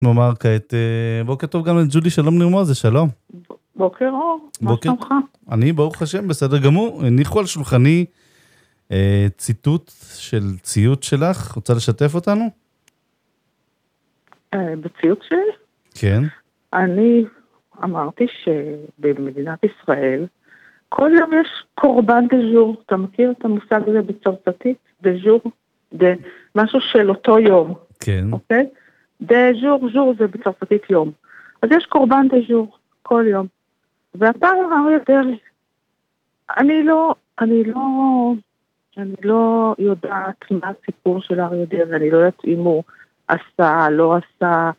נאמר כעת, בוקר טוב גם לג'ודי, שלום נרמוז, שלום. בוקר אור, מה שלומך? אני ברוך השם, בסדר גמור. הניחו על שולחני ציטוט של ציוט שלך, רוצה לשתף אותנו? בציוט שלי? כן. אני אמרתי שבמדינת ישראל, כל יום יש קורבן דז'ור. אתה מכיר את המושג הזה בצרפתית? דז'ור? משהו של אותו יום. כן. אוקיי? דז'ור, ז'ור זה בצרפתית יום. אז יש קורבן דז'ור כל יום. והפעם אריה דרעי. אני לא יודעת מה הסיפור של אריה דרעי, אני לא יודעת אם הוא עשה, לא עשה,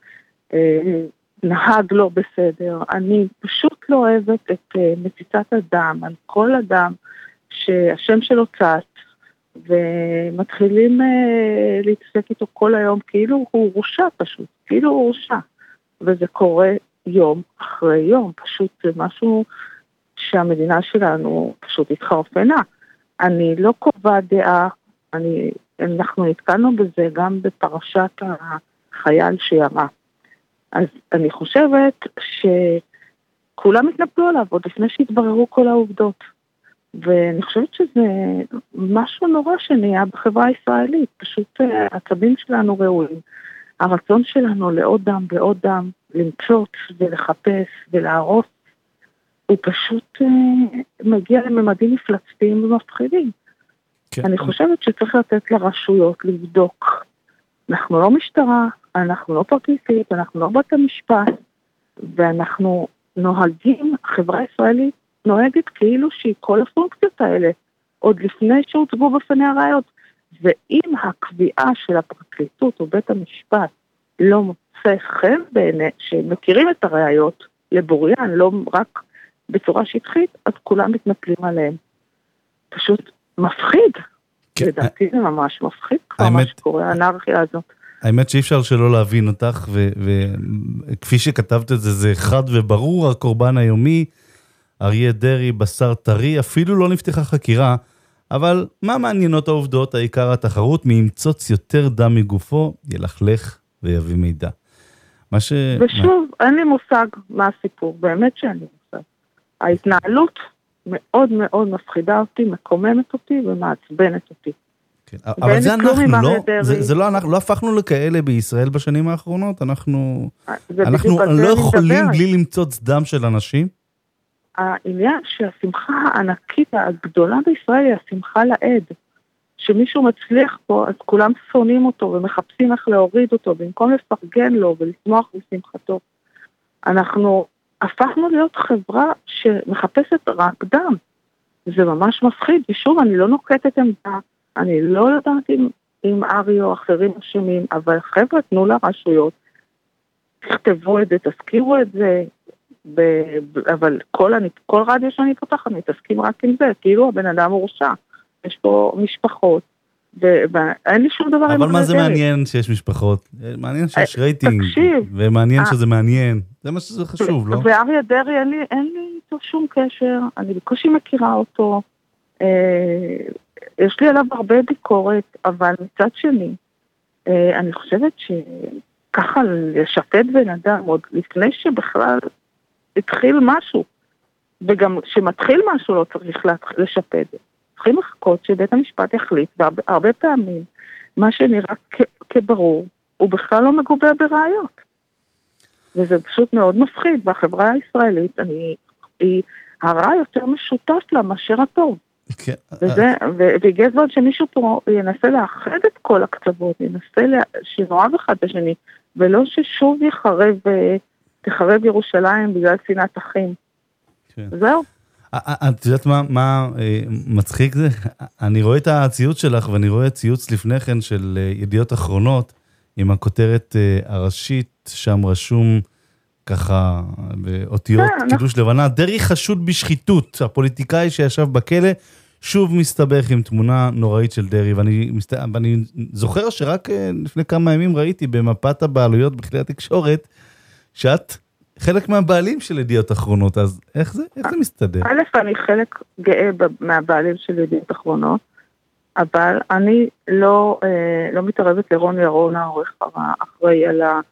נהג לא בסדר. אני פשוט לא אוהבת את מציצת הדם על כל אדם שהשם שלו צץ, ומתחילים להתעסק איתו כל היום, כאילו הוא רושע פשוט, כאילו הוא רושע. וזה קורה יום אחרי יום, פשוט זה משהו שהמדינה שלנו פשוט התחרפנה. אני לא קובעת דעה, אנחנו נתקלנו בזה גם בפרשת החייל שירה. אז אני חושבת שכולם התנפלו עליו עוד לפני שהתבררו כל העובדות. ואני חושבת שזה משהו נורא שנהיה בחברה הישראלית. פשוט העצבים שלנו ראויים. הרצון שלנו לעוד דם ועוד דם, למצוץ ולחפש ולהרוס, הוא פשוט מגיע לממדים מפלצתיים ומפחידים. כן. אני חושבת שצריך לתת לרשויות לבדוק. אנחנו לא משטרה, אנחנו לא פרקליטות, אנחנו לא בית המשפט, ואנחנו נוהגים, החברה הישראלית נוהגת כאילו שהיא כל הפונקציות האלה, עוד לפני שהוצגו בפני הראיות. ואם הקביעה של הפרקליטות או בית המשפט לא מוצא חן בעיני, שמכירים את הראיות לבוריין, לא רק בצורה שטחית, אז כולם מתנפלים עליהם. פשוט מפחיד. כן. לדעתי זה ממש מפחיד כבר מה שקורה, האנרכיה הזאת. האמת שאי אפשר שלא להבין אותך, וכפי שכתבת את זה, זה חד וברור, הקורבן היומי, אריה דרעי, בשר טרי, אפילו לא נפתחה חקירה, אבל מה מעניינות העובדות? העיקר התחרות, מימצוץ יותר דם מגופו, ילכלך ויביא מידע. ושוב, אין לי מושג מה הסיפור, באמת שאין לי מושג. ההתנהלות מאוד מאוד מפחידה אותי, מקוממת אותי ומעצבנת אותי. כן. אבל זה אנחנו, לא הפכנו לכאלה בישראל בשנים האחרונות, אנחנו לא יכולים בלי למצוץ דם של אנשים. העניין שהשמחה הענקית הגדולה בישראל היא השמחה לעד. שמישהו מצליח פה, אז כולם שונאים אותו ומחפשים איך להוריד אותו, במקום לפרגן לו ולשמוח בשמחתו. אנחנו הפכנו להיות חברה שמחפשת רק דם. זה ממש מפחיד, ושוב, אני לא נוקטת עמדה, אני לא יודעת אם ארי או אחרים אשמים, אבל חבר'ה, תנו לרשויות, תכתבו את זה, תזכירו את זה, אבל כל רדיו שאני פותחת, אני תסכים רק עם זה, כאילו הבן אדם הורשע. יש פה משפחות, ואין לי שום דבר עם אריה דרעי. אבל מה זה מעניין שיש משפחות? מעניין שיש רייטינג, ומעניין שזה מעניין. זה מה שזה חשוב, לא? ואריה דרעי, אין לי איתו שום קשר, אני בקושי מכירה אותו, יש לי עליו הרבה ביקורת, אבל מצד שני, אני חושבת שככה לשפט בן אדם, עוד לפני שבכלל התחיל משהו, וגם שמתחיל משהו לא צריך לשפט. צריכים לחכות שבית המשפט יחליט, והרבה פעמים מה שנראה כברור, הוא בכלל לא מגובה בראיות. וזה פשוט מאוד מפחיד, והחברה הישראלית, הרע יותר משותף לה מאשר הטוב. והגיע זמן שמישהו פה ינסה לאחד את כל הקצוות, ינסה שנועב אחד בשני, ולא ששוב תחרב ירושלים בגלל שנאת אחים. זהו. את יודעת מה מצחיק זה? אני רואה את הציוץ שלך, ואני רואה ציוץ לפני כן של ידיעות אחרונות, עם הכותרת הראשית, שם רשום ככה, באותיות קידוש לבנה, דרעי חשוד בשחיתות, הפוליטיקאי שישב בכלא, שוב מסתבך עם תמונה נוראית של דרעי, ואני זוכר שרק לפני כמה ימים ראיתי במפת הבעלויות בכלי התקשורת, שאת חלק מהבעלים של ידיעות אחרונות, אז איך זה מסתדר? א', אני חלק גאה מהבעלים של ידיעות אחרונות, אבל אני לא מתערבת לרון ירון, העורך האחראי על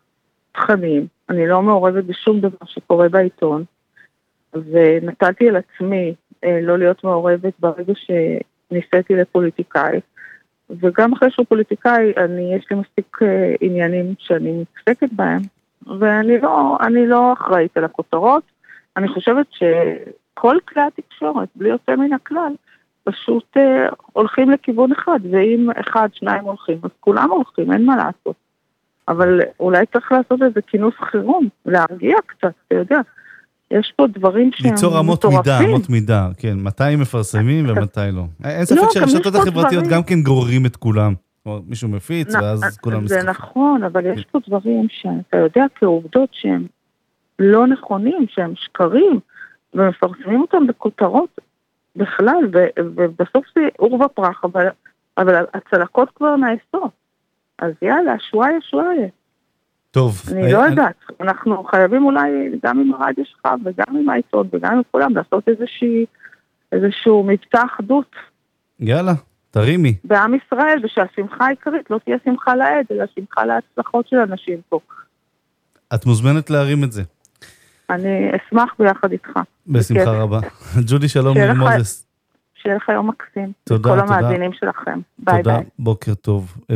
תכנים, אני לא מעורבת בשום דבר שקורה בעיתון, ונתתי על עצמי לא להיות מעורבת ברגע שניסיתי לפוליטיקאי, וגם אחרי שהוא פוליטיקאי, יש לי מספיק עניינים שאני מתעסקת בהם, ואני לא אחראית על הכותרות. אני חושבת שכל כלי התקשורת, בלי יוצא מן הכלל, פשוט הולכים לכיוון אחד, ואם אחד, שניים הולכים, אז כולם הולכים, אין מה לעשות. אבל אולי צריך לעשות איזה כינוס חירום, להרגיע קצת, אתה יודע. יש פה דברים שהם ליצור אמות מידה, כן, מתי מפרסמים ומתי לא. אין ספק שהרשתות החברתיות גם כן גוררים את כולם. מישהו מפיץ ואז כולם זה נכון, אבל יש פה דברים שאתה יודע כעובדות שהם לא נכונים, שהם שקרים, ומפרסמים אותם בכותרות בכלל, ובסוף זה עור ופרח, אבל הצלקות כבר נעשות. אז יאללה, שוואיה. טוב. אני לא יודעת, אנחנו חייבים אולי גם עם הרדיו שלך וגם עם העיתון וגם עם כולם לעשות איזשהו מבצע אחדות. יאללה, תרימי. בעם ישראל, ושהשמחה העיקרית לא תהיה שמחה לעד, אלא שמחה להצלחות של אנשים פה. את מוזמנת להרים את זה. אני אשמח ביחד איתך. בשמחה רבה. ג'ודי שלום מוזס. שיהיה לך יום מקסים. תודה, כל המאזינים שלכם. ביי ביי. תודה, בוקר טוב.